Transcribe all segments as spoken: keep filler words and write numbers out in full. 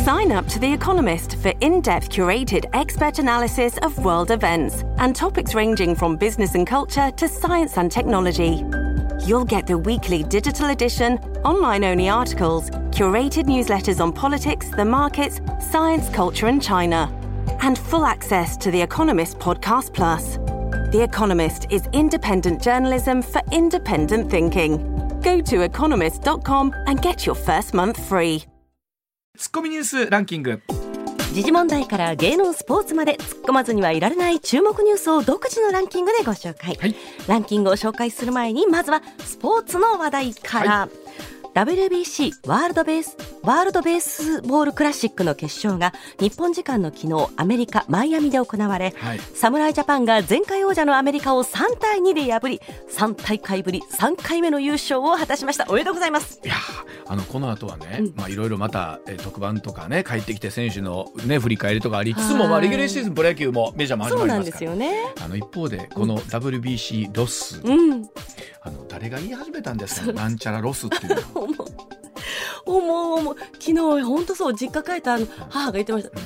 Sign up to The Economist for in-depth curated expert analysis of world events and topics ranging from business and culture to science and technology. You'll get the weekly digital edition, online-only articles, curated newsletters on politics, the markets, science, culture and China, and full access to The Economist Podcast Plus. The Economist is independent journalism for independent thinking. Go to economist dot com and get your first month free. ツッコミニュースランキング。 時事問題から芸能スポーツまで突っ込まずにはいられない注目ニュースを独自のランキングでご紹介、はい、ランキングを紹介する前にまずはスポーツの話題から、はい、ダブリュービーシー ワールドベースワールドベースボールクラシックの決勝が日本時間の昨日アメリカマイアミで行われ、はい、侍ジャパンが前回王者のアメリカをさんたいにで破りさん大会ぶりさんかいめの優勝を果たしました。おめでとうございます。 いやあのこの後はね、うんまあ、いろいろまた、えー、特番とかね帰ってきて選手の、ね、振り返りとかありつつも、まあ、レギュレーシーズンプロ野球もメジャーも始まりますから。そうなんですよね。あの一方でこの ダブリュービーシー ロス、うん、あの誰が言い始めたんですかなんちゃらロスっていうの思う思う昨日本当そう実家帰ったあの母が言ってました、うん、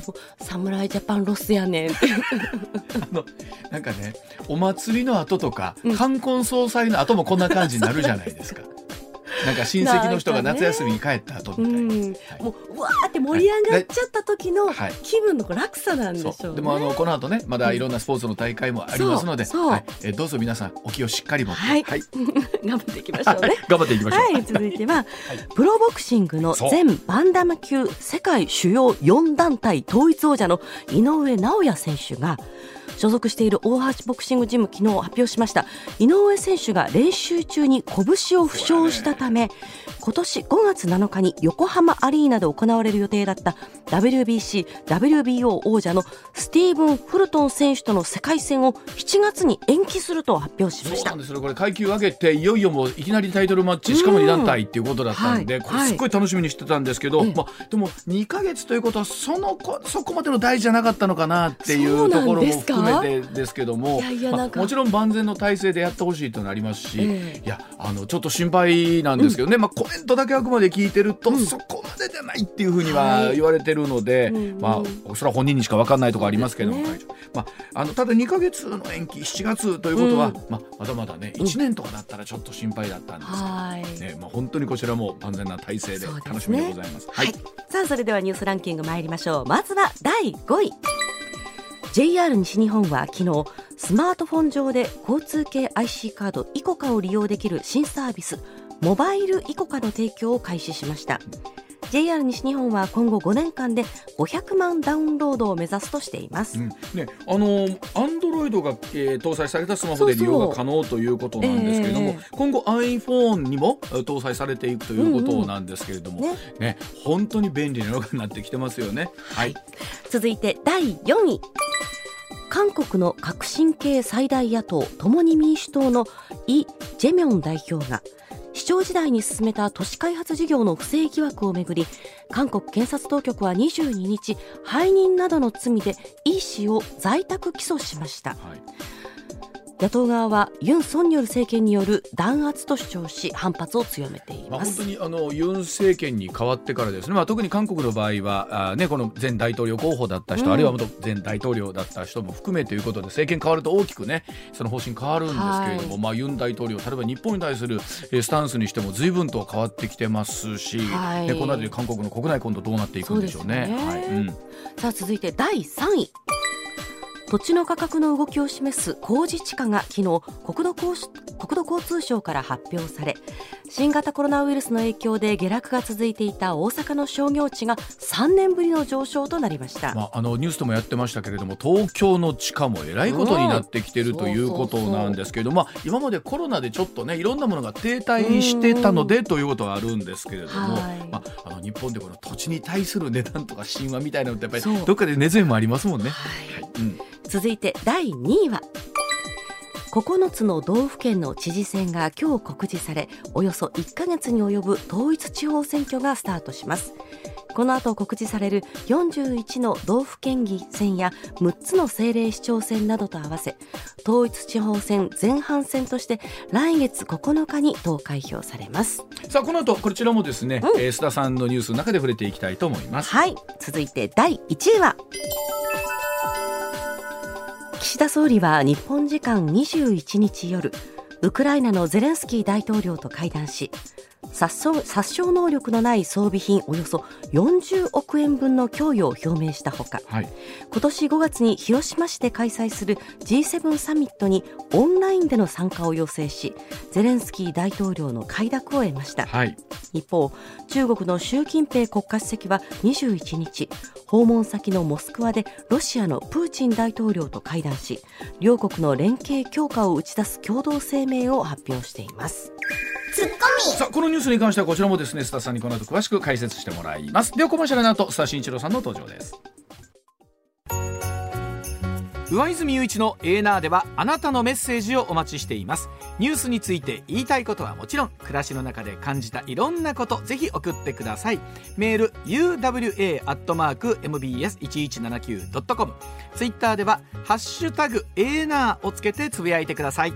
侍ジャパンロスやねんってあのなんかねお祭りの後とか、うん、冠婚葬祭の後もこんな感じになるじゃないですかなんか親戚の人が夏休みに帰った後みたいな、うんはい、 もううわーって盛り上がっちゃった時の気分の落差なんでしょうね、 そうでもあのこの後ねまだいろんなスポーツの大会もありますので、うんはい、えどうぞ皆さんお気をしっかり持って、はいはい、 頑張っていきましょうね頑張っていきましょう、 はい、続いては、はい、プロボクシングの全バンダム級世界主要よん団体統一王者の井上尚弥選手が所属している大橋ボクシングジム昨日発表しました。井上選手が練習中に拳を負傷したため今年ごがつなのかに横浜アリーナで行われる予定だった ダブリュービーシー、ダブリュービーオー 王者のスティーブン・フルトン選手との世界戦をしちがつに延期すると発表しました。 そうなんですよ。これ階級上げていよいよもういきなりタイトルマッチしかもに団体っていうことだったんで、うんはい、これすっごい楽しみにしてたんですけど、はいまあ、でもにかげつということはそのそこまでの大事じゃなかったのかなっていうところも含めてですけども、いやいやまあ、もちろん万全の体制でやってほしいというのありますし、えー、いやあのちょっと心配なんですけどね、うんまあ、コメントだけあくまで聞いてると、うん、そこまでじゃないっていうふうには言われてるので、はいまあ、それは本人にしか分かんないところありますけども、ねまあ、あのただにかげつの延期しちがつということは、うんまあ、まだまだねいちねんとかだったらちょっと心配だったんですけど、はいねまあ、本当にこちらも万全な体制で楽しみでございます。はいはい、 さあそれではニュースランキング参りましょう。まずはだいごい。ジェイアール 西日本は昨日スマートフォン上で交通系 アイシー カードイコカを利用できる新サービスモバイルイコカの提供を開始しました。 ジェイアール 西日本は今後ごねんかんでごひゃくまんダウンロードを目指すとしています、うんね、あの Android が、えー、搭載されたスマホで利用が可能ということなんですけれども、えー、今後 iPhone にも搭載されていくということなんですけれども、うんうんねね、本当に便利なのがなってきてますよね、はい、続いてだいよんい。韓国の革新系最大野党共に民主党のイ・ジェミョン代表が市長時代に進めた都市開発事業の不正疑惑をめぐり韓国検察当局はにじゅうににち背任などの罪でイ氏を在宅起訴しました、はい野党側はユン・ソンニョル政権による弾圧と主張し反発を強めています、 まあ、本当にあのユン政権に変わってからですね、まあ、特に韓国の場合はあ、ね、この前大統領候補だった人、うん、あるいは元前大統領だった人も含めということで政権変わると大きくねその方針変わるんですけれども、はいまあ、ユン大統領例えば日本に対するスタンスにしても随分と変わってきてますし、はい、この後で韓国の国内今度どうなっていくんでしょうね。 そうですね、 はいうん、 さあ続いてだいさんい。土地の価格の動きを示す公示地価が昨日国土交、国土交通省から発表され新型コロナウイルスの影響で下落が続いていた大阪の商業地がさんねんぶりの上昇となりました、 まあ、あのニュースでもやってましたけれども東京の地価もえらいことになってきている、うん、ということなんですけれども、まあ、今までコロナでちょっとねいろんなものが停滞してたのでということはあるんですけれども、まあ、あの日本でこの土地に対する値段とか神話みたいなのってやっぱりどっかで根強いもありますもんね、はいはいうん続いてだいにいはここのつの道府県の知事選が今日告示されおよそいっかげつに及ぶ統一地方選挙がスタートします。 この後告示されるよんじゅういちの道府県議選やむっつの政令市長選などと合わせ、統一地方選前半戦として来月ここのかに投開票されます。 さあこの後こちらもですね、うんえー、須田さんのニュースの中で触れていきたいと思います。 はい、続いてだいいちいは、岸田総理は日本時間にじゅういちにち夜、ウクライナのゼレンスキー大統領と会談し、殺傷、殺傷能力のない装備品およそよんじゅうおくえんぶんの供与を表明したほか、はい、今年ごがつに広島市で開催する ジーセブン サミットにオンラインでの参加を要請し、ゼレンスキー大統領の快諾を得ました、はい、一方、中国の習近平国家主席はにじゅういちにち、訪問先のモスクワでロシアのプーチン大統領と会談し、両国の連携強化を打ち出す共同声明を発表しています。 ツッコミ。 さあこのニュースに関してはこちらもですね、須田さんにこの後詳しく解説してもらいます。ではコマーシャルの後、須田慎一郎さんの登場です。上泉雄一のエーナーではあなたのメッセージをお待ちしています。ニュースについて言いたいことはもちろん、暮らしの中で感じたいろんなこと、ぜひ送ってください。メール ユーダブリューエー アットマーク エムビーエスいちいちななきゅう ドットコム、 ツイッターではハッシュタグエーナーをつけてつぶやいてください。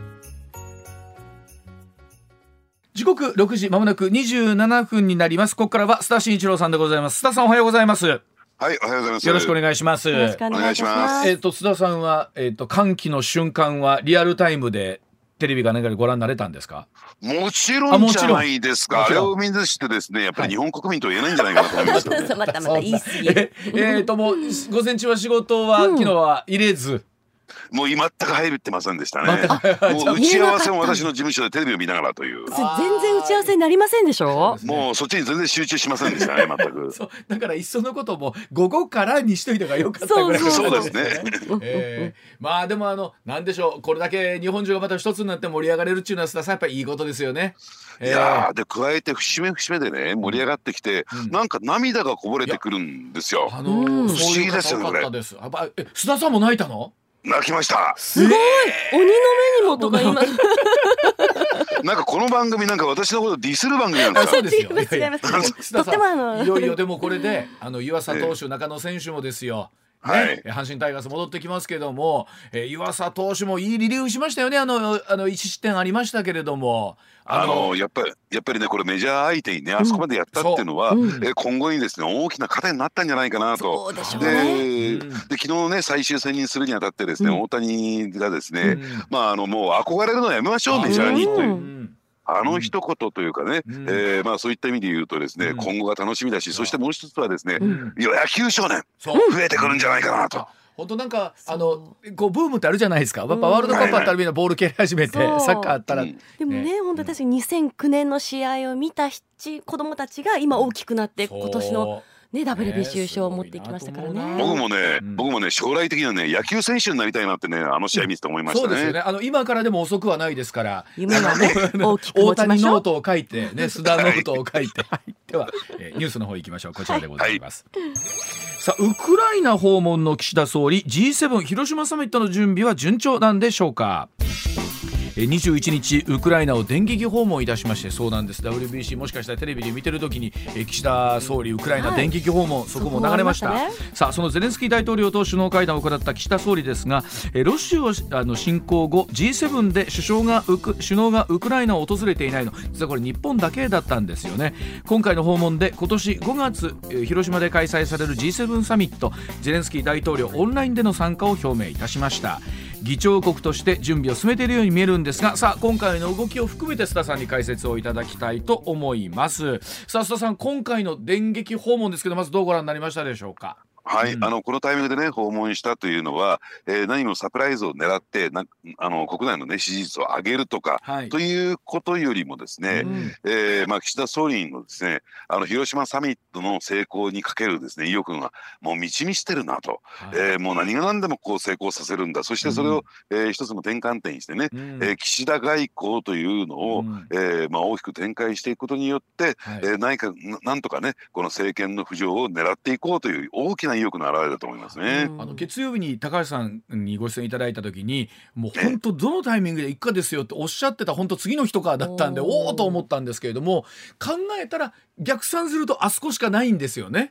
時刻ろくじまもなくにじゅうななふんになります。ここからは須田慎一郎さんでございます。須田さんおはようございます。 はい、おはようございます。 よろしくお願いします。 よろしくお願いします。 えっ、ー、と須田さんは、えっ、ー、と歓喜の瞬間はリアルタイムでテレビか何かでご覧になれたんですか？ もちろんじゃないですか。あれをみんな知ってですね、やっぱり日本国民と言えないんじゃないかなと思いますよ、ね。 またまた言い過ぎ。 ええー、ともう午前中は仕事は、うん、昨日は入れず。 もう全く入ってませんでしたね。もう打ち合わせも私の事務所でテレビを見ながらという。 全然打ち合わせになりませんでしょ。 もうそっちに全然集中しませんでしたね、全く。 そうだからいっそのことも午後からにしといた方がよかったぐらい。 そうですね。 えー、まあでもあのなんでしょう、これだけ日本中がまた一つになって盛り上がれるっていうのはやっぱりいいことですよね。 いやーで加えて節目節目でね盛り上がってきて、うん、なんか涙がこぼれてくるんですよ。 あのー、不思議ですよねこれ。須田さんも泣いたの？ 泣きました。 すごい、えー、鬼の目にもとか言いますなんかこの番組なんか私のことディスる番組なんですか？ そうですよ。 違います違います。とってもあのいよいよでもこれであの湯浅投手、中野選手もですよ。ね、はい、阪神タイガース戻ってきますけども、えー、湯浅投手もいいリリーフしましたよね。あのあのいち失点ありましたけれども、 あのやっぱりやっぱりねこれメジャー相手にねあそこまでやったっていうのは、うん、え今後にですね大きな糧になったんじゃないかなと。 そうでしょうね。 で、で昨日ね最終戦にするにあたってですね、うん、大谷がですね、うん、まああのもう憧れるのやめましょうメジャーにという。うんあの一言というかね、うんえーまあ、そういった意味で言うとですね、うん、今後が楽しみだし、そしてもう一つはですね、うん、野球少年増えてくるんじゃないかなと。 本当なんかあのこうブームってあるじゃないですか。やっぱワールドカップあったらみんなボール蹴り始めて、うん、サッカーあったら、うん、 でもね、ね本当私にせんきゅうねんの試合を見た子どもたちが今大きくなって今年のね、ダブリュービーシー 優勝を持ってきましたからね。 僕もね、うん、僕もね将来的にはね野球選手になりたいなってねあの試合見てて思いましたね。 そうですよね。あの今からでも遅くはないですから。 夢はね大きく持ちましょう。 大谷ノートを書いてね須田ノートを書いて、はい、では、えー、ニュースの方行きましょう。こちらでございます。はいはい、さあウクライナ訪問の岸田総理 ジーセブン 広島サミットの準備は順調なんでしょうか。にじゅういちにちウクライナを電撃訪問いたしまして、そうなんです ダブリュービーシー もしかしたらテレビで見てる時に岸田総理ウクライナ電撃訪問、はい、そこも流れました。そ, ね、さあそのゼレンスキー大統領と首脳会談を行った岸田総理ですが、ロシアの侵攻後 ジーセブン で首相がウク首脳がウクライナを訪れていないの、実はこれ日本だけだったんですよね。今回の訪問で今年ごがつ広島で開催される ジーセブン サミット、ゼレンスキー大統領オンラインでの参加を表明いたしました。議長国として準備を進めているように見えるんですが、さあ今回の動きを含めて須田さんに解説をいただきたいと思います。さあ須田さん、今回の電撃訪問ですけど、まずどうご覧になりましたでしょうか。 はい、うん、あのこのタイミングでね訪問したというのは、えー、何もサプライズを狙ってなあの国内のね支持率を上げるとか、はい、ということよりもですね、うんえーまあ、岸田総理のですねあの広島サミットの成功にかけるですね意欲がもう満ち満ちてるなと、はいえー、もう何が何でもこう成功させるんだ、そしてそれを、うんえー、一つの転換点にしてね、うんえー、岸田外交というのを、うんえーまあ、大きく展開していくことによって、はいえー、何かなんとかねこの政権の浮上を狙っていこうという大きな意欲の表れだと思いますね。 あの月曜日に高橋さんにご出演いただいた時にもう本当どのタイミングで行くかですよっておっしゃってた本当次の日とかだったんでおおと思ったんですけれども、考えたら逆算するとあそこしかないんですよね。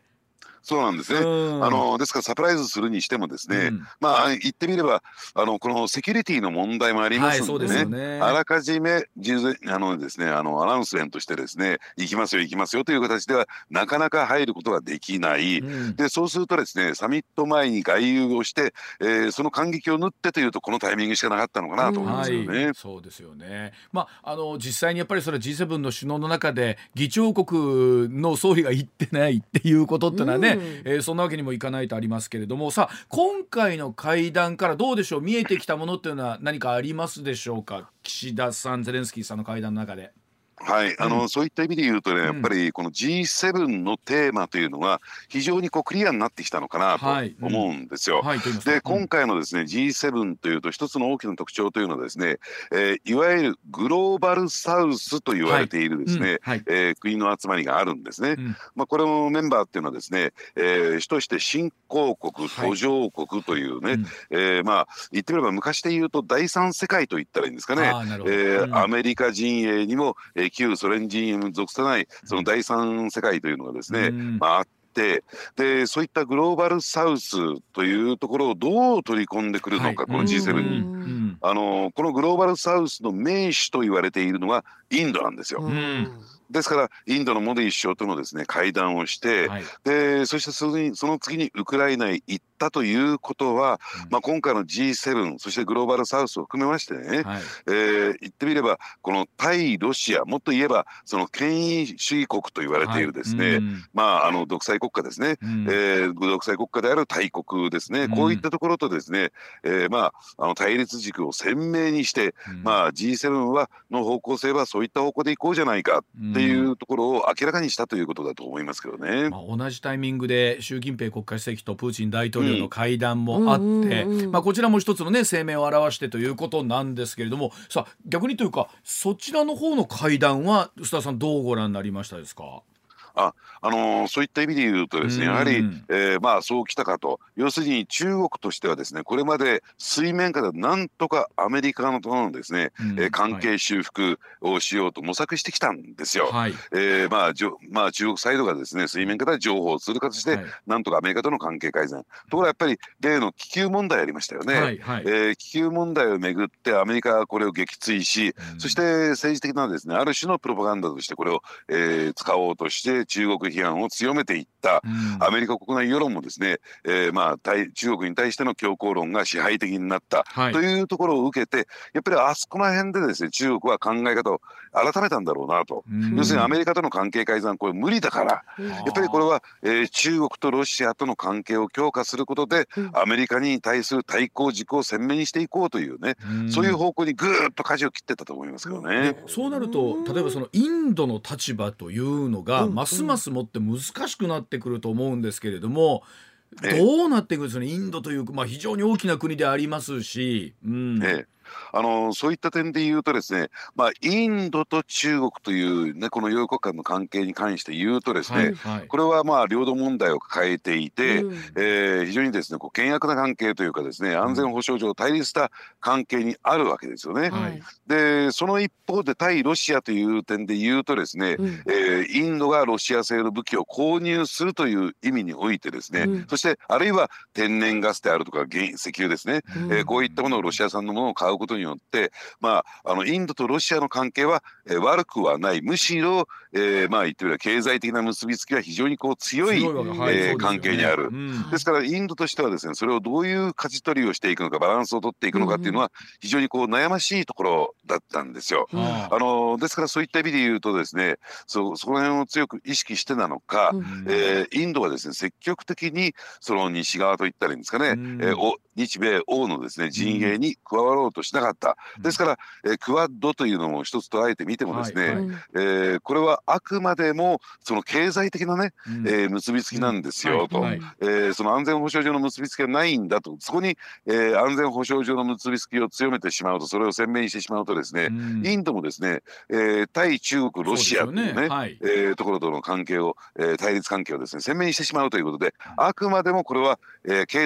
そうなんですね。あのですからサプライズするにしてもですね、うん、まあ言ってみればあのこのセキュリティの問題もありますのでね、はい、ねあらかじめ事前あのですねあのアナウンスメントしてですね行きますよ行きますよという形ではなかなか入ることができない、うん、でそうするとですねサミット前に外遊をして、えー、その間隙を縫ってというとこのタイミングしかなかったのかなと思いますよね。うんはい、 そうですよね。まああの実際にやっぱりそれ ジーセブン の首脳の中で議長国の総理が行ってないっていうことってのはね、うんえー、そんなわけにもいかないとありますけれども、さあ今回の会談からどうでしょう、見えてきたものっていうのは何かありますでしょうか。岸田さんゼレンスキーさんの会談の中で。 はい、あの、うん、そういった意味で言うとね、やっぱりこの ジーセブン のテーマというのが非常にこうクリアになってきたのかなと思うんですよ。はいうんはい、で、今回のですね ジーセブン というと一つの大きな特徴というのはですね、えー、いわゆるグローバルサウスと言われているですね、はいうんはいえー、国の集まりがあるんですね。うんまあ、これもメンバーっていうのはですね、えー、主として新興国、途上国というね、はいうんえー、まあ言ってみれば昔で言うと第三世界と言ったらいいんですかね。えーうん、アメリカ陣営にも、えー、旧ソ連陣営に属さないその第三世界というのがですね、うんまあ、あってでそういったグローバルサウスというところをどう取り込んでくるのか、はい、この ジーセブン に、うん、あのこのグローバルサウスの盟主と言われているのがインドなんですよ。うんですからインドのモディ首相とのですね会談をして、はい、でそしてそのその次にウクライナへ行ったということは、うんまあ、今回の ジーセブン そしてグローバルサウスを含めましてね、はいえー、言ってみればこの対ロシアもっと言えばその権威主義国と言われているですね、はいうんまあ、あの独裁国家ですね、うんえー、独裁国家である大国ですね、うん、こういったところとですね、えーまあ、あの対立軸を鮮明にして、うんまあ、ジーセブン はの方向性はそういった方向でいこうじゃないかっていうところを明らかにしたということだと思いますけどね。 まあ、同じタイミングで習近平国家主席とプーチン大統領の会談もあって、うんうんうんまあ、こちらも一つの、ね、声明を表してということなんですけれども、さあ逆にというかそちらの方の会談は須田さんどうご覧になりましたですか。 ああのー、そういった意味で言うとですねやはり、えー、まあそうきたかと、要するに中国としてはですねこれまで水面下でなんとかアメリカのとのですね、うんえー、関係修復をしようと模索してきたんですよ。はいえーまあじょまあ、中国サイドがですね水面下で情報をする形で、はい、なんとかアメリカとの関係改善、ところがやっぱり例の気球問題ありましたよね。はいはいえー、気球問題をめぐってアメリカはこれを撃墜し、うん、そして政治的なですねある種のプロパガンダとしてこれを、えー、使おうとして中国批判を強めていった、うん、アメリカ国内世論もですね、えーまあ、対中国に対しての強硬論が支配的になった、はい、というところを受けてやっぱりあそこら辺でですね中国は考え方を改めたんだろうなと、うん、要するにアメリカとの関係改善これ無理だから、うん、やっぱりこれは、えー、中国とロシアとの関係を強化することで、うん、アメリカに対する対抗軸を鮮明にしていこうというね、うん、そういう方向にぐーっと舵を切ってたと思いますけどね。 そうなると例えばそのインドの立場というのが、うん、ますますもって難しくなってくると思うんですけれども、どうなっていくんですかね。インドという、まあ、非常に大きな国でありますし、うんええあのそういった点で言うとですね、まあ、インドと中国という、ね、この両国間の関係に関して言うとですね、はいはい、これはまあ領土問題を抱えていて、うんえー、非常にですねこう険悪な関係というかですね安全保障上対立した関係にあるわけですよね。はい、でその一方で対ロシアという点で言うとですね、うんえー、インドがロシア製の武器を購入するという意味においてですね、うん、そしてあるいは天然ガスであるとか原石油ですね、うんえー、こういったものをロシア産のものを買うことによって、まあ、あのインドとロシアの関係は、えー、悪くはない、むしろ、えー、まあ言ってみれば経済的な結びつきは非常にこう強い、強いえー、関係にある、うん、ですからインドとしてはですねそれをどういう舵取りをしていくのかバランスを取っていくのかっていうのは非常にこう悩ましいところだったんですよ。うん、あのですからそういった意味で言うとですね そ, そこら辺を強く意識してなのか、うんえー、インドはですね積極的にその西側といったらいいんですかね、うんえー、お日米欧のですね陣営に加わろうとしなかった、うん、ですから、えー、クワッドというのも一つ捉えてみてもですね、はいはいえー、これはあくまでもその経済的なね、うんえー、結びつきなんですよ、うん、と、はいはいえー、その安全保障上の結びつきがないんだと、そこに、えー、安全保障上の結びつきを強めてしまうと、それを鮮明にしてしまうとですね、うん、インドもですね、えー、対中国ロシアというね、ねはいえー、ところとの関係を、えー、対立関係をですね鮮明にしてしまうということで、あくまでもこれは、えー、経済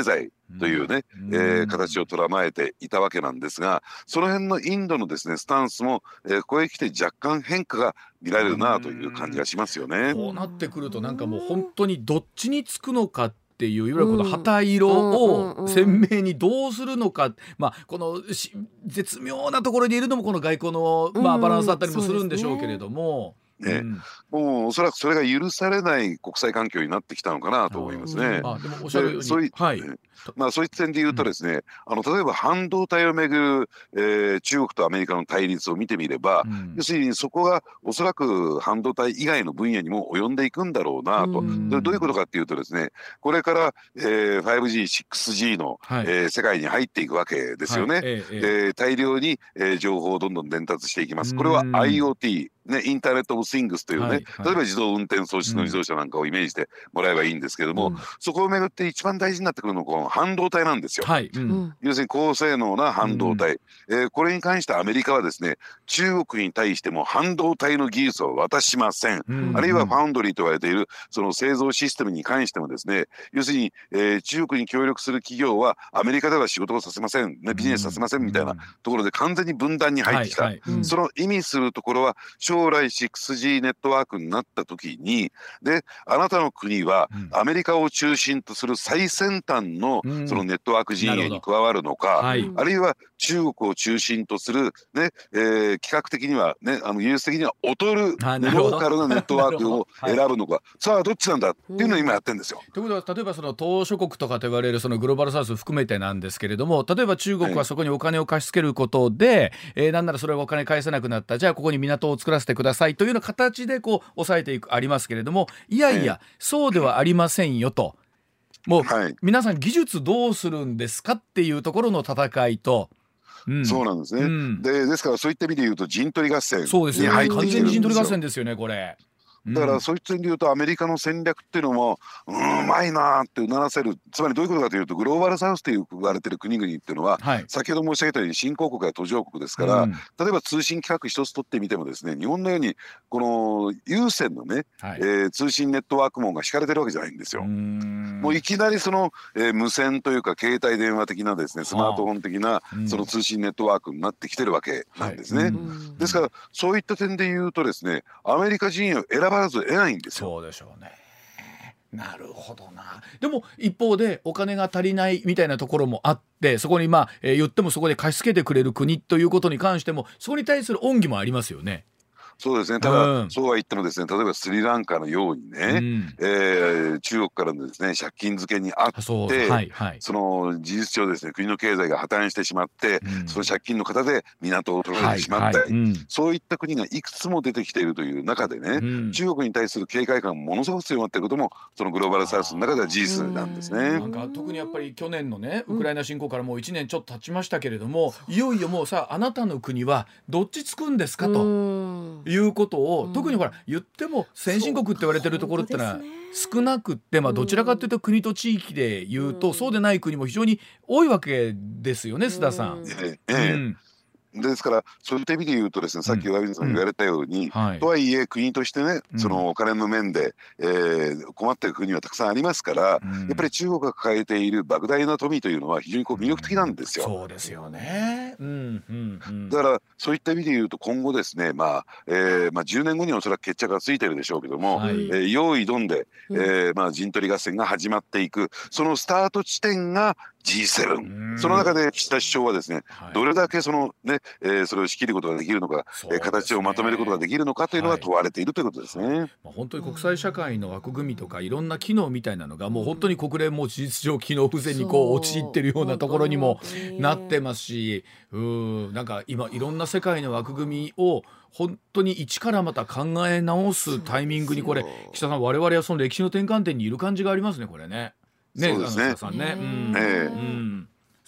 というね、えー、形を捉まえていたわけなんですが、その辺のインドのですねスタンスも、えー、ここへ来て若干変化が見られるなという感じがしますよね。 こうなってくるとなんかもう本当にどっちにつくのかっていう、いわゆるこの旗色を鮮明にどうするのか、まあ、この絶妙なところにいるのもこの外交の、まあ、バランスだったりもするんでしょうけれども、 ね、うん、もうおそらくそれが許されない国際環境になってきたのかなと思いますね。 あ、でもおっしゃるように、そうい、はい、 まあそういった点で言うとですね、うん、あの例えば半導体をめぐる、えー、中国とアメリカの対立を見てみれば、うん、要するにそこがおそらく半導体以外の分野にも及んでいくんだろうなと。うん、どういうことかっていうとですね、これから、えー、ファイブジー、シックスジー の、はい、えー、世界に入っていくわけですよね。はい、えーえー、大量に、えー、情報をどんどん伝達していきます。これは アイオーティーね、インターネット・オブ・スイングスというね、はいはい、例えば自動運転装置の自動車なんかをイメージしてもらえばいいんですけども、うん、そこをめぐって一番大事になってくるのはこの半導体なんですよ。はい、うん、要するに高性能な半導体、うん、えー、これに関してアメリカはですね、中国に対しても半導体の技術を渡しません、うん、あるいはファウンドリーと言われているその製造システムに関してもですね、要するに、えー、中国に協力する企業はアメリカでは仕事をさせません、ね、ビジネスさせませんみたいなところで完全に分断に入ってきた、はいはい、うん、その意味するところは将来 シックスジー ネットワークになった時に、であなたの国はアメリカを中心とする最先端のそのネットワーク陣営に加わるのか、はい、あるいは中国を中心とする、ね、えー、企画的には、ね、あの技術的には劣るローカルなネットワークを選ぶのか、はい、さあどっちなんだっていうのを今やってるんですよ。 ということは例えばその東諸国とかと言われるそのグローバルサウス含めてなんですけれども、例えば中国はそこにお金を貸し付けることで、はい、えー、なんならそれをお金返せなくなった、じゃあここに港を作らせてくださいというような形でこう抑えていくありますけれども、いやいや、えー、そうではありませんよと、もう、はい、皆さん技術どうするんですかっていうところの戦いと、 うん、そうなんですね、うん、でですからそういった意味で言うと陣取り合戦にそうですよね、 入ってきてるんですよ。 完全に陣取り合戦ですよねこれ。 だからそういった意味で言うとアメリカの戦略っていうのもうーんうまいなってうならせる。つまりどういうことかというと、グローバルサウスと言われている国々っていうのは、はい、先ほど申し上げたように新興国や途上国ですから、うん、例えば通信規格一つ取ってみてもですね、日本のようにこの有線のね、はい、えー、通信ネットワーク網が敷かれてるわけじゃないんですよ。うーん、もういきなりその、えー、無線というか携帯電話的なですね、スマートフォン的なその通信ネットワークになってきてるわけなんですね、はい、ですからそういった点で言うとですね、アメリカ陣営を選ばず得ないんです。 そうでしょうね。なるほどな。でも一方でお金が足りないみたいなところもあって、そこにまあ、えー、言ってもそこで貸し付けてくれる国ということに関してもそこに対する恩義もありますよね。 そうですね。ただ、うん、そうは言ってもですね、例えばスリランカのようにね、うん、えー、中国からのですね借金付けにあって、そ、はいはい、その事実上ですね国の経済が破綻してしまって、うん、その借金の方で港を取られてしまったり、はいはい、うん、そういった国がいくつも出てきているという中でね、うん、中国に対する警戒感もものすごく強まっていることもそのグローバルサウスの中では事実なんですね。 なんか特にやっぱり去年のねウクライナ侵攻からもういちねんちょっと経ちましたけれども、いよいよもうさあなたの国はどっちつくんですかということを、特にほら言っても先進国って言われてるところってのは少なくって、まあ、どちらかというと国と地域で言うとそうでない国も非常に多いわけですよね、須田さん。 ええええ、うん、ですからそういった意味で言うとですね、さっき上水さんが言われたように、うんはい、とはいえ国としてね、そのお金の面で、えー、困っている国はたくさんありますから、うん、やっぱり中国が抱えている莫大な富というのは非常にこう魅力的なんですよ。 そうですよね、うんうんうん、 だからそういった意味で言うと今後ですね、まあえーまあ、じゅうねんごにはおそらく決着がついてるでしょうけども、はい、えー、用意どんで、えーまあ、陣取り合戦が始まっていく、そのスタート地点が ジーセブン、その中で岸田首相はですね、はい、どれだけその、ねえー、それを仕切ることができるのか、ね、形をまとめることができるのかというのが問われているということですね、はいはい、 まあ、本当に国際社会の枠組みとかいろんな機能みたいなのがもう本当に国連も事実上機能不全にこう陥っているようなところにもなってますし、うーん、なんか今いろんな世界の枠組みを本当に一からまた考え直すタイミングにこれ岸田さん、我々はその歴史の転換点にいる感じがありますねこれね。ね、 そうですね。 さんね、うん、 ええ、 うん、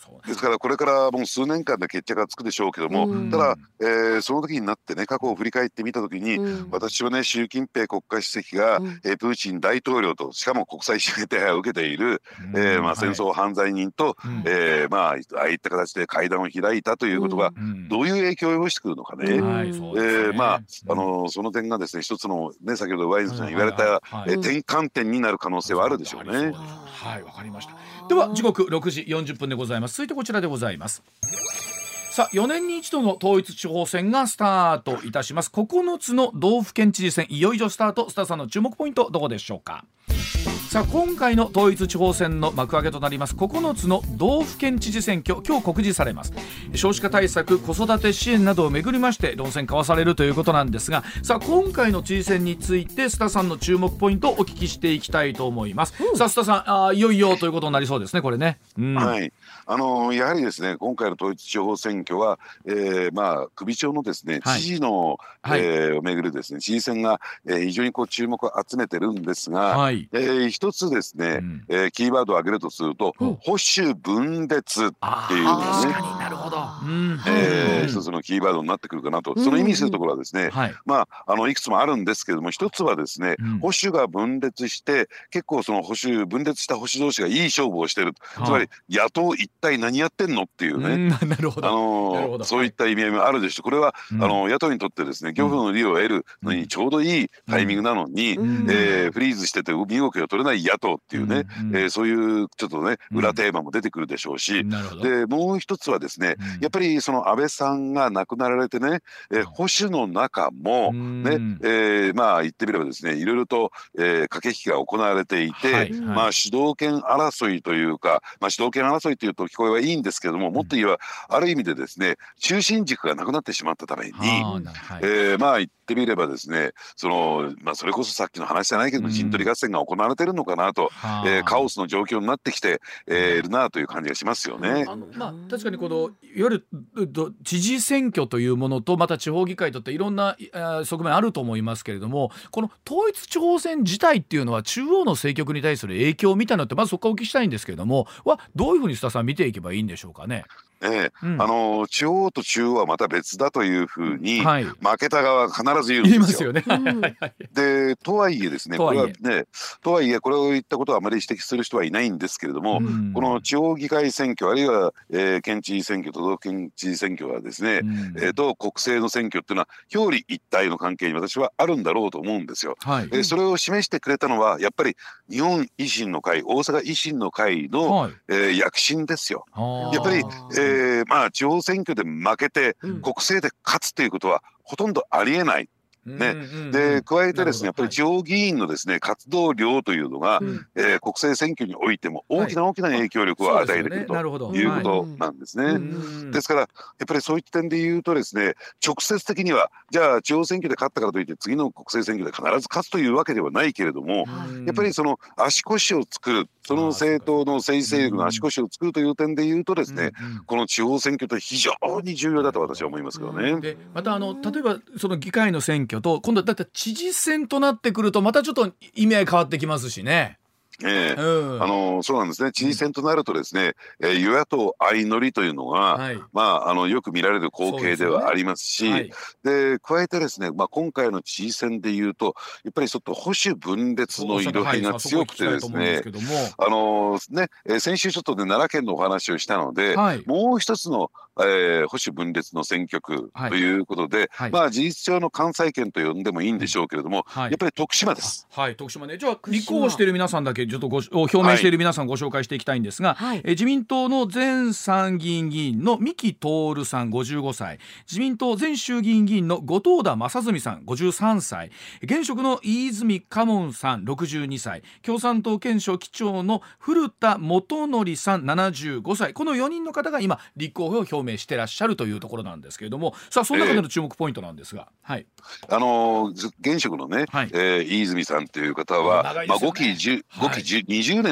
ですからこれからもう数年間で決着がつくでしょうけども、うん、ただ、えー、その時になってね過去を振り返ってみた時に、うん、私はね習近平国家主席が、うんえー、プーチン大統領としかも国際指名手配を受けている、うんえーまあ、戦争犯罪人と、はいえーまあ、ああいった形で会談を開いたということがどういう影響を及ぼしてくるのかね。うんえーまああのー、その点がですね一つの、ね、先ほどワイズさん言われた、はいはいはい、転換点になる可能性はあるでしょうね。 はい、わかりました。では時刻ろくじよんじゅっぷんでございます。続いてこちらでございます。さあよねんに一度の統一地方選がスタートいたします。ここのつの道府県知事選いよいよスタート。スターさんの注目ポイントどこでしょうか。さあ今回の統一地方選の幕開けとなりますここのつの道府県知事選挙、今日告示されます。少子化対策、子育て支援などをめぐりまして論戦交わされるということなんですが、さあ今回の知事選について須田さんの注目ポイントをお聞きしていきたいと思います。うん、さあ須田さん、あいよいよということになりそうですねこれね。うん、 はい、あのー、やはりですね今回の統一地方選挙は、えー、まあ首長のですね知事の、はいえー、をめぐるですね知事選が、えー、非常にこう注目を集めてるんですが、はいえー、一つですね、うんえー、キーワードを挙げるとすると、うん、保守分裂っていうのがね、 確かになるほど、うんえー、一つのキーワードになってくるかなと、うん、その意味するところはですね、うんはい、まああのいくつもあるんですけども、一つはですね、うん、保守が分裂して結構その保守分裂した保守同士がいい勝負をしてる、つまり野党一体何やってんのっていうね、うん、 なるほど、 あのー、そういった意味合いもあるでしょう。これは、うん、あの野党にとってですね漁夫の利を得るのにちょうどいいタイミングなのに、うんえー、フリーズしてて身動きが取れない野党っていうね、うんえー、そういうちょっとね裏テーマも出てくるでしょうし、うん、でもう一つはですね、うん、やっぱりその安倍さんが亡くなられてね、えー、保守の中もね、うんえー、まあ言ってみればですねいろいろと、えー、駆け引きが行われていて、はいはい、まあ主導権争いというか、まあ、主導権争いというと聞こえはいいんですけども、もっと言えばある意味でですね中心軸がなくなってしまったために、はいえー、まあ言ってみればですねその、まあ、それこそさっきの話じゃないけど、うん、陣取り合戦が行われているのかなと、えー、カオスの状況になってきてい、えー、るなという感じがしますよね。 あの、まあ、確かにこのいわゆる知事選挙というものとまた地方議会とっていろんな側面あると思いますけれども、この統一地方選自体っていうのは中央の政局に対する影響みたいなのってまずそこからお聞きしたいんですけれどもはどういうふうに須田さん見ていけばいいんでしょうかね。 ええうん、あの地方と中央はまた別だというふうに、はい、負けた側は必ず言うんですよ。 言いますよね。 でとはいえですね、これはね、とはいえこれを言ったことはあまり指摘する人はいないんですけれども、うん、この地方議会選挙あるいは、えー、県知事選挙都道府県知事選挙はですね、うんえー、と国政の選挙っていうのは表裏一体の関係に私はあるんだろうと思うんですよ。はいえー、それを示してくれたのはやっぱり日本維新の会、大阪維新の会の、はいえー、躍進ですよ。やっぱり、えーえーまあ、地方選挙で負けて国政で勝つということはほとんどありえない。ね、で加えてですねやっぱり地方議員のですね活動量というのが、うんえー、国政選挙においても大きな大きな影響力を与えてくるということなんですね。ですからやっぱりそういった点で言うとですね直接的にはじゃあ地方選挙で勝ったからといって次の国政選挙で必ず勝つというわけではないけれども、やっぱりその足腰を作る、その政党の政治勢力の足腰を作るという点で言うとですね、この地方選挙って非常に重要だと私は思いますけどね。 でまたあの例えばその議会の選挙と今度だって知事選となってくるとまたちょっと意味合い変わってきますしね。 ええうん、あのそうなんですね。知事選となるとですね、うん、えー、与野党相乗りというのが、はい、まあ、あのよく見られる光景ではありますし、で、ねはい、で加えてですね、まあ、今回の知事選でいうとやっぱりちょっと保守分裂の色合いが強くてですね、あのね、えー、先週ちょっとね奈良県のお話をしたので、はい、もう一つのえー、保守分裂の選挙区ということで、はいはい、まあ事実上の関西圏と呼んでもいいんでしょうけれども、はい、やっぱり徳島です。 はい、徳島ね。じゃあ立候補している皆さんだけちょっとご表明している皆さんご紹介していきたいんですが、はい、え自民党の前参議院議員の三木徹さんごじゅうごさい、自民党前衆議院議員の後藤田正純さんごじゅうさんさい、現職の飯泉家門さんろくじゅうにさい、共産党県書記長の古田元則さんななじゅうごさい、このよにんの方が今立候補を表明表明してらっしゃるというところなんですけれども、さあその中での注目ポイントなんですが、えーはい、 あのー、現職のね、はいえー、飯泉さんという方は、まあ、ごきじゅうにじゅうねん勤められ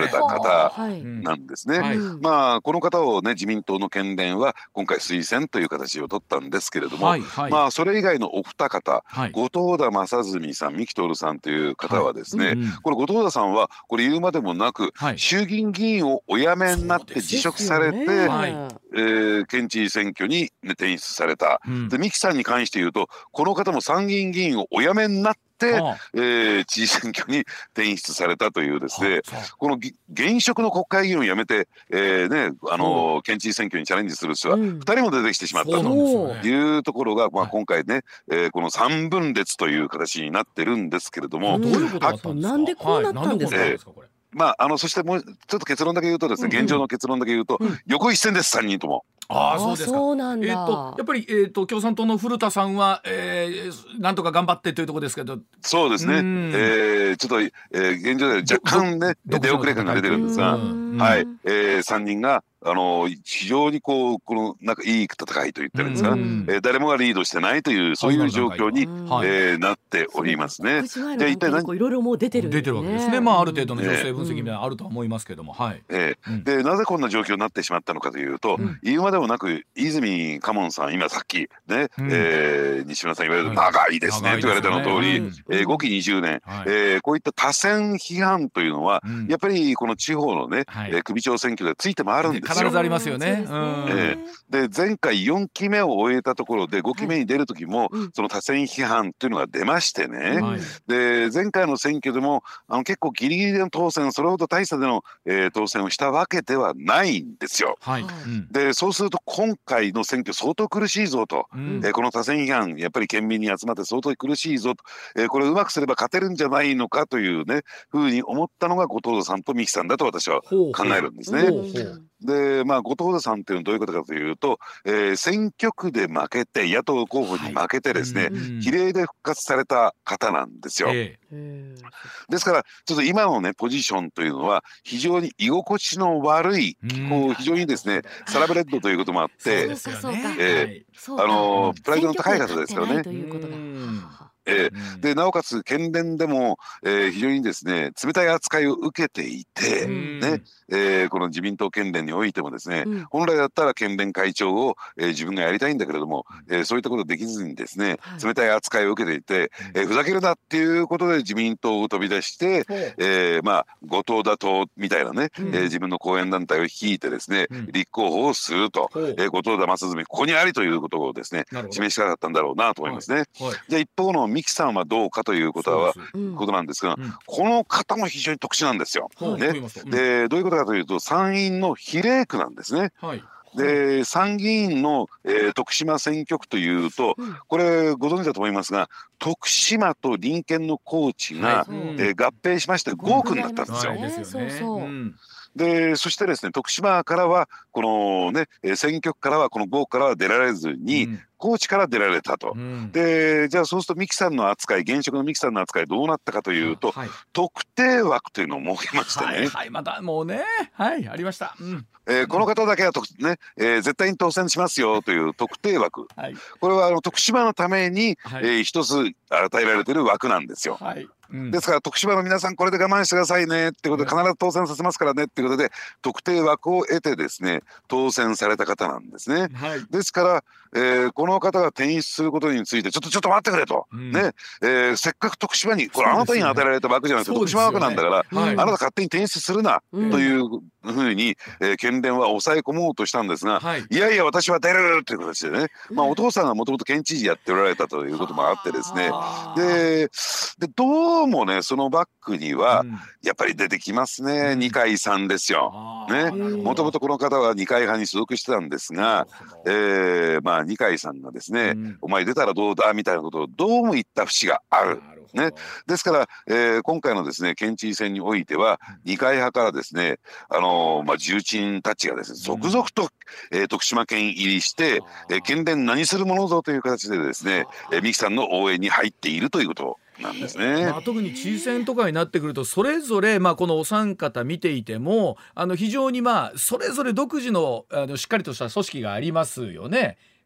れた方なんですね。はいはい、まあこの方をね自民党の県連は今回推薦という形を取ったんですけれども、はいはい、まあそれ以外のお二方、はい、後藤田正純さん、三木徹さんという方はですね、はいうんうん、これ後藤田さんはこれ言うまでもなく、はい、衆議院議員をお辞めになって辞職されて、ねはいえー、県知事選挙に、ね、転出された、うん、で三木さんに関して言うとこの方も参議院議員をお辞めになってで、えー、知事選挙に転出されたというですね、この現職の国会議員を辞めて、えーねあのー、県知事選挙にチャレンジする人はふたりも出てきてしまったというところが、まあ、今回ね、えー、このさんぶん列という形になってるんですけれども、 どういうことだったんですか？なんでこうなったんですか？えーまあ、あのそしてもうちょっと結論だけ言うとですね、うんうん、現状の結論だけ言うと、うん、横一線ですさんにんとも。 ああそうですか。 そうなんだ。 えー、とやっぱり、えー、と共産党の古田さんは、えー、なんとか頑張ってというところですけど。 そうですね、えー、ちょっと、えー、現状で若干ね出遅れ感が出てるんですが、はい、えー、さんにんがあの非常にこうこのなんかいい戦いと言ったらいいんですか、えー、誰もがリードしてないというそういう状況に、えー、なっておりますね。 で一体何いろいろもう出てるんですね。 出てるわけですね。まあある程度の情勢分析みたいなのあるとは思いますけども、はい。 えーうん、でなぜこんな状況になってしまったのかというと、うん、言うまでもなく泉嘉門さん今さっきね、うんえー、西村さん言われる長いですねと言われたの通り、うんえー、ごきにじゅうねん、はいえー、こういった多選批判というのは、うん、やっぱりこの地方のね、はいえー、首長選挙でついて回るんですよ。 必ずありますよね。 えー、で前回よんきめを終えたところでごきめに出る時も、はい、その多選批判というのが出ましてね、はい、で前回の選挙でもあの結構ギリギリでの当選それほど大差での、えー、当選をしたわけではないんですよ。はいうん、でそうすると今回の選挙相当苦しいぞと、うんえー、この多選批判やっぱり県民に集まって相当苦しいぞと、えー、これうまくすれば勝てるんじゃないのかというねふうに思ったのが後藤田さんと三木さんだと私は考えるんですね。ほうほうほうでまあ、後藤田さんっていうのはどういうことかというと、えー、選挙区で負けて野党候補に負けてですね、はい、比例で復活された方なんですよ。えー、ですからちょっと今のねポジションというのは非常に居心地の悪い、こう非常にですねサラブレッドということもあって、えー、あのプライドの高い方ですからね。えー、でなおかつ県連でも、えー、非常にですね冷たい扱いを受けていて、ねえー、この自民党県連においてもですね、うん、本来だったら県連会長を、えー、自分がやりたいんだけれども、えー、そういったことできずにですね、はい、冷たい扱いを受けていて、えー、ふざけるなっていうことで自民党を飛び出して、うんえー、まあ後藤田党みたいなね、うんえー、自分の後援団体を率いてですね、うん、立候補をすると、うんえー、後藤田正純ここにありということをですね示したかったんだろうなと思いますね。はいはい、じゃあ一方の三木さんはどうかということはことなんですが、うん、この方も非常に特殊なんですよ。はいねうん、でどういうことかというと参院の比例区なんですね。はいで参議院の、えー、徳島選挙区というと、うん、これご存知だと思いますが徳島と隣県の高知が、はいえー、合併しましてご区になったんですよ。はいですよね。そうそううんでそしてですね徳島からはこのね選挙区からはこのご区からは出られずに、うん、高知から出られたと、うん、でじゃあそうすると三木さんの扱い現職の三木さんの扱いどうなったかというと、はい、特定枠というのを設けましてねはい、はい、またもうねはいありました、うんえー、この方だけはと、ねえー、絶対に当選しますよという特定枠、はい、これはあの徳島のために、はいえー、一つ与えられている枠なんですよ。はいうん、ですから徳島の皆さんこれで我慢してくださいねってことで必ず当選させますからねってことで特定枠を得てですね当選された方なんですね。はい、ですから、えー、この方が転出することについてちょっとちょっと待ってくれと、うんねえー、せっかく徳島にこれあなたに与えられた枠じゃなくて、ね、徳島枠なんだから、はい、あなた勝手に転出するな、うん、というふうに、えー、県連は抑え込もうとしたんですが、はい、いやいや私は出るという形でね、まあ、お父さんがもともと県知事やっておられたということもあってですねででどうもねそのバックにはやっぱり出てきますね、うん、二階さんですよ。ね、もともとこの方は二階派に所属してたんですが、えー、まあ二階さんがですね、うん、お前出たらどうだみたいなことをどうも言った節がある。ね、ですから、えー、今回のですね県知事選においては二階派からですね、あのーまあ、重鎮たちがですね続々と、えー、徳島県入りして、えー、県連何するものぞという形でですね、えー、三木さんの応援に入っているということなんですね。 まあ、特に知事選とかになってくるとそれぞれ、まあ、このお三方見ていてもあの非常にまあそれぞれ独自の、あのしっかりとした組織がありますよね。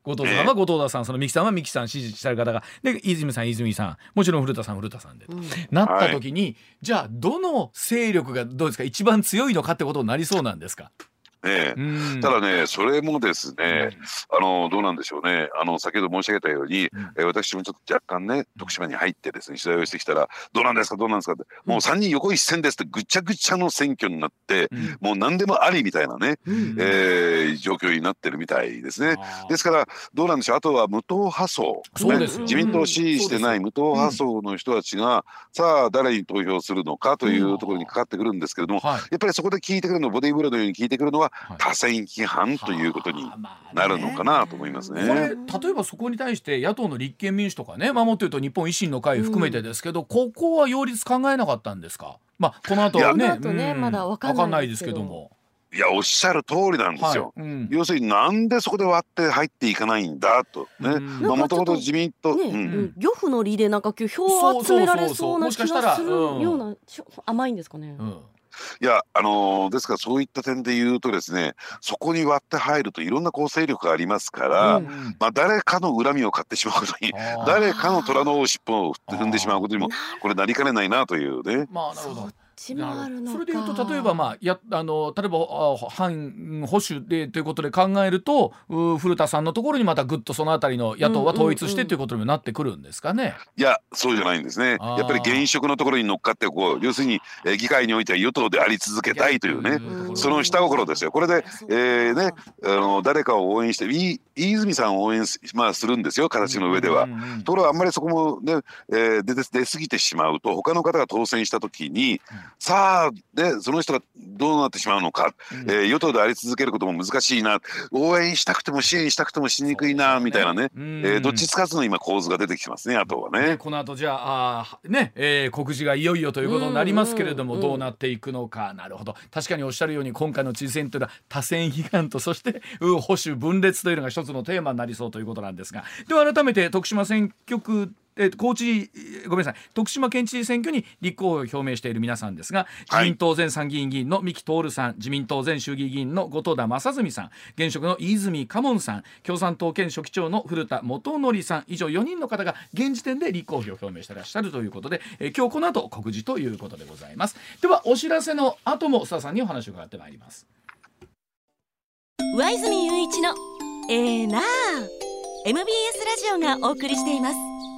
後藤さんは後藤田さん、その三木さんは三木さん支持したい方がで、泉さん泉さん、もちろん古田さん古田さんで、うん、なった時に、はい、じゃあどの勢力がどうですか、一番強いのかってことになりそうなんですか。 ええ、ただね、それもですね、うん、あのどうなんでしょうね、あの先ほど申し上げたように、うん、え私もちょっと若干ね徳島に入ってですね取材をしてきたら、どうなんですかどうなんですかって、もうさんにん横一線ですってぐちゃぐちゃの選挙になって、うん、もう何でもありみたいなね、うん、えー、状況になってるみたいですね。ですからどうなんでしょう、あとは無党派層、ね、自民党を支持してない無党派層の人たちが、うん、さあ誰に投票するのかというところにかかってくるんですけれども、はい、やっぱりそこで聞いてくるの、ボディーブローのように聞いてくるのは、はい、多選批判ということになるのかなと思いますね。 これ例えばそこに対して野党の立憲民主とかね、まあ、もっと言うと日本維新の会含めてですけど、うん、ここは擁立考えなかったんですか。まあこの後は ね, ね、うん、まだ分かんないですけども、 いやおっしゃる通りなんですよ、はい、うん、要するになんでそこで割って入っていかないんだとね、もともと自民党、ね、うん、 漁夫の利でなんか今日票を集められそうな気がするような、甘いんですかね。うん、 いや、あのー、ですからそういった点で言うとですね、そこに割って入るといろんな構成力がありますから、うんうん、まあ、誰かの恨みを買ってしまうことに、誰かの虎の尻尾を踏んでしまうことにもこれなりかねないなというね。 まあ、なるほど。 それでいうと例えば、まあ、やあの例えば反保守でということで考えると、古田さんのところにまたぐっとそのあたりの野党は統一してということにもなってくるんですかね。 いやそうじゃないんですね。やっぱり現職のところに乗っかってこう、要するに、えー、議会においては与党であり続けたいというね、その下心ですよ。これで、えーね、あの誰かを応援して飯泉さんを応援 す,、まあ、するんですよ、形の上では。ところがあんまりそこも、ね、えー、出, 出過ぎてしまうと他の方が当選した時に、うん、さあでその人がどうなってしまうのか、うん、えー、与党であり続けることも難しいな、応援したくても支援したくてもしにくいな、ね、みたいなね、うん、えー、どっちつかずの今構図が出てきてますね、あとはね。 この後じゃあ、あ、ね、えー、告示がいよいよということになりますけれども、どうなっていくのか。なるほど、確かにおっしゃるように今回の知事選というのは多選批判とそして保守分裂というのが一つのテーマになりそうということなんですが、では改めて徳島選挙区えー、高知ごめんなさい徳島県知事選挙に立候補を表明している皆さんですが、自民党前参議院議員の三木徹さん、自民党前衆議院議員の後藤田正純さん、現職の飯泉嘉門さん、共産党県書記長の古田元則さん、以上よにんの方が現時点で立候補を表明していらっしゃるということで、えー、今日この後告示ということでございます。ではお知らせの後も須田さんにお話を伺ってまいります。 上泉雄一のえーなー エムビーエス ラジオがお送りしています。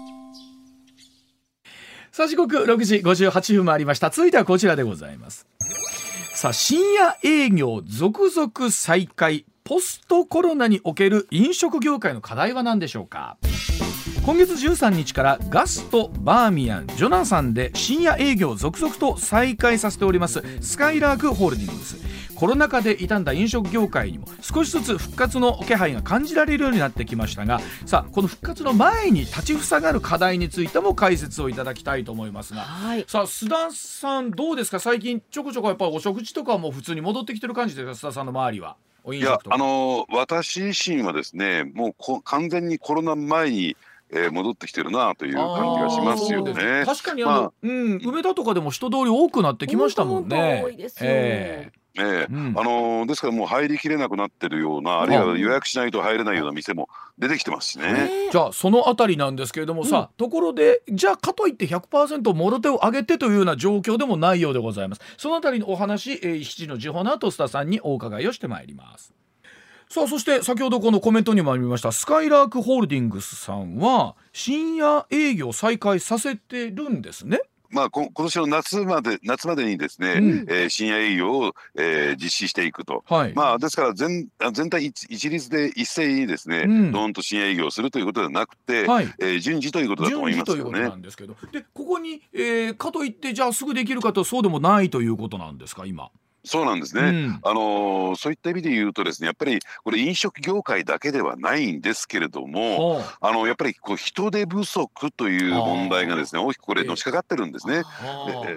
さあ時刻ろくじごじゅうはっぷん回りました。続いてはこちらでございます。さあ深夜営業続々再開、ポストコロナにおける飲食業界の課題は何でしょうか。今月じゅうさんにちからガスト、バーミヤン、ジョナサンで深夜営業を続々と再開させておりますスカイラークホールディングス。コロナ禍で傷んだ飲食業界にも少しずつ復活の気配が感じられるようになってきましたが、さあこの復活の前に立ちふさがる課題についても解説をいただきたいと思いますが、はい、さあ須田さんどうですか、最近ちょこちょこやっぱりお食事とかも普通に戻ってきてる感じですか、須田さんの周りは。 いや、あのー、私自身はですね、もうこ完全にコロナ前にえー、戻ってきてるなという感じがしますよね。 確かにあの、まあうん、梅田とかでも人通り多くなってきましたもんね。 多いですよね。 えーうん、あのー、ですからもう入りきれなくなってるような、あるいは予約しないと入れないような店も出てきてますしね。 じゃあそのあたりなんですけれども、うん、さあところでじゃあかといって ひゃくパーセント もろ手を挙げてというような状況でもないようでございます。そのあたりのお話、えー、しちじの時報の後須田さんにお伺いをしてまいります。さあそして先ほどこのコメントにもありましたスカイラークホールディングスさんは深夜営業再開させてるんですね。 まあ、今年の夏まで夏までにですね、うんえー、深夜営業を、えー、実施していくと、はい、まあ、ですから 全, 全体 一, 一律で一斉にですね、うん、ドーンと深夜営業するということではなくて、はいえー、順次ということだと思いますよね。順次ということなんですけど、 でここに、えー、かといってじゃあすぐできるかとそうでもないということなんですか今。 そうなんですね、うん、あのー、そういった意味で言うとですね、やっぱりこれ飲食業界だけではないんですけれども、あのやっぱりこう人手不足という問題がですね大きくこれのしかかってるんですね。えー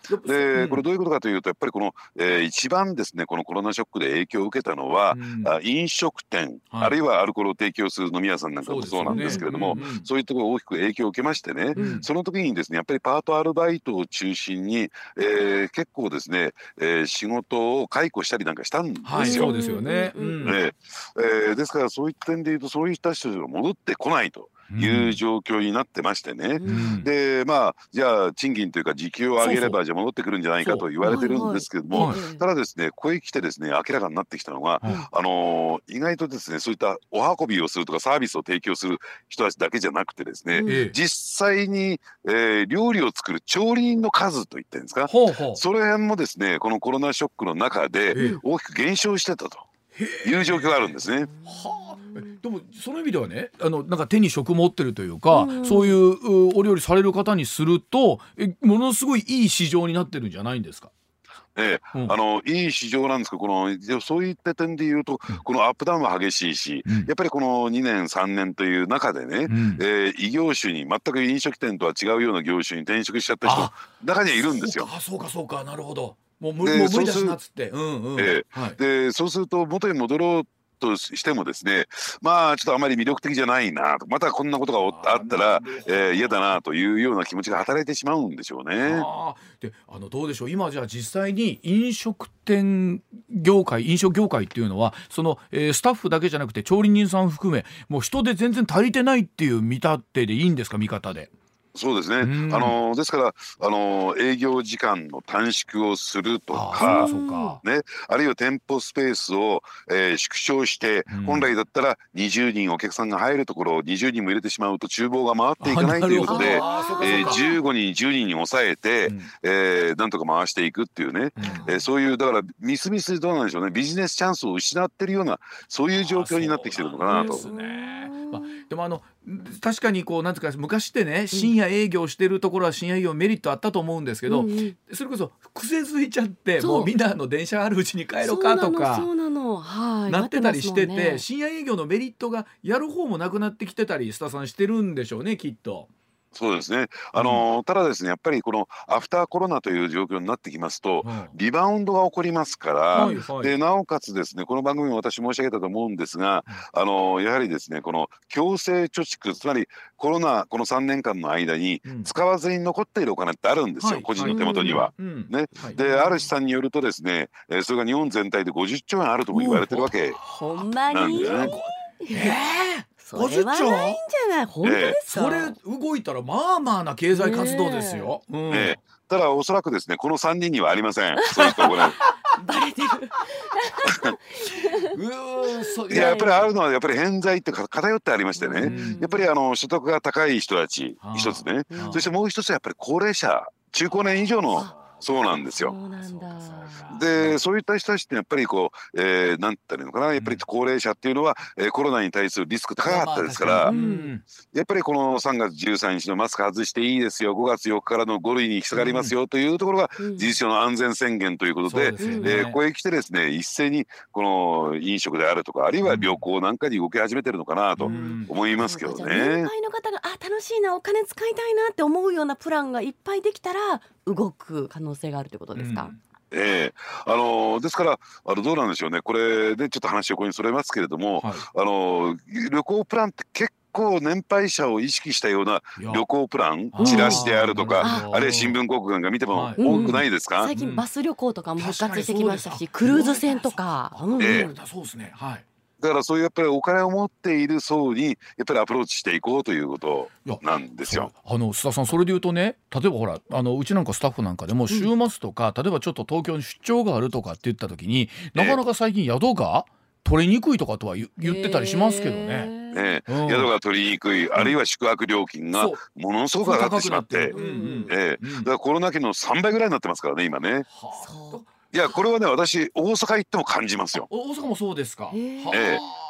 でこれどういうことかというと、やっぱりこの、えー、一番ですねこのコロナショックで影響を受けたのは、うん、あ飲食店、はい、あるいはアルコールを提供する飲み屋さんなんかもそうなんですけれども、そうですよね、うんうん、そういうところが大きく影響を受けましてね、うん、その時にですねやっぱりパートアルバイトを中心に、えー、結構ですね、えー、仕事を解雇したりなんかしたんですよ。 はい、そうですよね、うん、 えー、ですからそういった点でいうとそういった人たちが戻ってこないという状況になってましてね、うん、でまあじゃあ賃金というか時給を上げればじゃあ戻ってくるんじゃないかと言われてるんですけども、ただですねここへ来てですね明らかになってきたのが、はい、あのー、意外とですねそういったお運びをするとかサービスを提供する人たちだけじゃなくてですね、うん、実際に、えー、料理を作る調理人の数といってんですか、ほうほう、それ辺もですねこのコロナショックの中で大きく減少してたという状況があるんですね。 はあ、でもその意味ではね、あのなんか手に職持ってるというか、うん、そういうお料理される方にするとえものすごいいい市場になってるんじゃないんですか。 ええ、うん、あのいい市場なんですけど、このそういった点でいうと、うん、このアップダウンは激しいし、うん、やっぱりこのにねんさんねんという中でね、うん、えー、異業種に全く飲食店とは違うような業種に転職しちゃった人中にはいるんですよ。 あ、そうかそうか、なるほど。もう無理だしなっつって、うんうん、 えーはい、でそうすると元に戻ろうとしてもですね、まあちょっとあまり魅力的じゃないなと、またこんなことがあったらえー、嫌だなというような気持ちが働いてしまうんでしょうね。 あであのどうでしょう、今じゃあ実際に飲食店業界飲食業界っていうのはその、えー、スタッフだけじゃなくて調理人さん含めもう人で全然足りてないっていう見立てでいいんですか、見方で。 そうですね、うん、あのですからあの営業時間の短縮をするとか、あ、そうか、ね、あるいは店舗スペースを、えー、縮小して、うん、本来だったらにじゅうにんお客さんが入るところをにじゅうにんも入れてしまうと厨房が回っていかないということで、えー、じゅうごにんじゅうにんに抑えて、うん、えー、なんとか回していくっていうね、うん、えー、そういうだからミスミスどうなんでしょうね、ビジネスチャンスを失ってるようなそういう状況になってきてるのかなと。 そうですね。まあ、でもあの確かにこうなんていうか昔ってね、深夜営業してるところは深夜営業メリットあったと思うんですけど、うんうん、それこそ癖づいちゃってもうみんなの電車あるうちに帰ろうかとかそうなの、はい、 なってたりしてて、ね、深夜営業のメリットがやる方もなくなってきてたりスタさんしてるんでしょうね、きっと。 そうですね、あのー、ただですねやっぱりこのアフターコロナという状況になってきますと、うん、リバウンドが起こりますから、はいはい、でなおかつですねこの番組も私申し上げたと思うんですが、あのー、やはりですねこの強制貯蓄、つまりコロナこのさんねんかんの間に使わずに残っているお金ってあるんですよ、うん、個人の手元には、うんうん、ね、はい、である試算によるとですね、えー、それが日本全体でごじゅっちょうえんあるとも言われてるわけなんですね。 えーそれはないんじゃない、本当ですか。 それ動いたらまあまあな経済活動ですよ、ね、うんね、ただおそらくですねこのさんにんにはありませんそういったお金バレてるうそいややっぱりあるのはやっぱり偏在って偏ってありましてね、やっぱりあの所得が高い人たち一つね、そしてもう一つはやっぱり高齢者中高年以上のそうなんですよ。 そうなんだ。 でそういった人たちってやっぱりこう、えー、なんて言うのかな、やっぱり高齢者っていうのは、えー、コロナに対するリスク高かったですから、うん、やっぱりこのさんがつじゅうさんにちのマスク外していいですよ、ごがつよっかからのご類に引き下がりますよというところが事実上の安全宣言ということで、うん、えー、ここへ来てですね一斉にこの飲食であるとかあるいは旅行なんかに動き始めてるのかなと思いますけどね。うん、 年配の方があ楽しいな、お金使いたいなって思うようなプランがいっぱいできたら動く可能性があるということですか。うん、 えー、あのー、ですからあのどうなんでしょうね、これでちょっと話をここにそれますけれども、はい、あのー、旅行プランって結構年配者を意識したような旅行プラン、チラシであるとか、あるいは新聞広告なんか見ても多くないですか。 うん、最近バス旅行とかも復活してきましたし、うん、クルーズ船とか、 うん、えー、そうですね、はい。 だからそういうやっぱりお金を持っている層にやっぱりアプローチしていこうということなんですよ。 あの須田さん、それで言うとね、例えばほらあのうちなんかスタッフなんかでも週末とか、うん、例えばちょっと東京に出張があるとかって言った時に、なかなか最近宿が取りにくいとかとは 言, 言ってたりしますけどね。 ね、うん、宿が取りにくい、あるいは宿泊料金がものすごく上がってしまって、だからコロナ期のさんばいぐらいになってますからね今ね。はあ、いやこれはね私大阪行っても感じますよ。 大阪もそうですか。 ええ、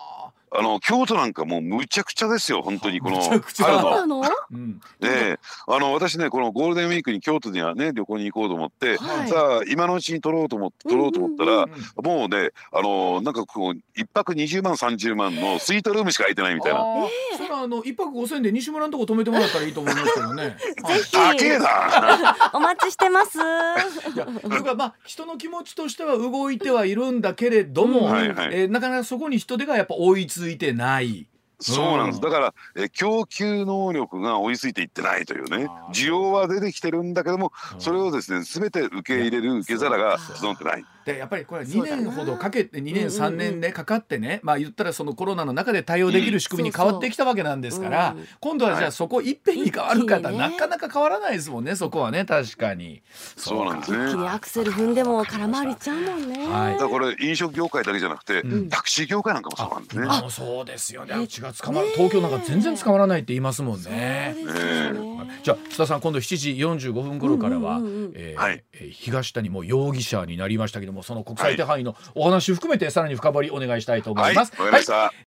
あの京都なんかもうむちゃくちゃですよ本当にこのむちゃくちゃ春の。 で、あの私ねこのゴールデンウィークに京都にはね旅行に行こうと思って、はい、さあ今のうちに取ろうと思って取ろうと思ったら、うんうんうん、もうねあのなんかこう一泊にじゅうまんさんじゅうまんのスイートルームしか空いてないみたいな。 えー、それはあの一泊ごせんで西村のとこ泊めてもらったらいいと思いますけどね。 ぜひ高えなお待ちしてます。 いやというかまあ人の気持ちとしては動いてはいるんだけれども、うんはいはいえー、なかなかそこに人手がやっぱ追いついてない。 そうなんです。だからえ供給能力が追いついていってないというね。需要は出てきてるんだけども、それをですね全て受け入れる受け皿が整ってない。 でやっぱりこれはにねんほどかけてにねんさんねんねかかってね、まあ言ったらそのコロナの中で対応できる仕組みに変わってきたわけなんですから、今度はじゃあそこいっぺんに変わる方なかなか変わらないですもんね。そこはね確かに。 そうなんですね。 一気にアクセル踏んでも空回りちゃうもんね。 はい、 だからこれ飲食業界だけじゃなくて、うん、タクシー業界なんかもそうなんですね。 あ、そうですよね。うちが捕まる東京なんか全然捕まらないって言いますもんね。じゃあ須田さん今度しちじよんじゅうごふん頃からは東谷も容疑者になりましたけども、その国際手配のお話を含めてさらに深掘りお願いしたいと思います。 はい、わかりました。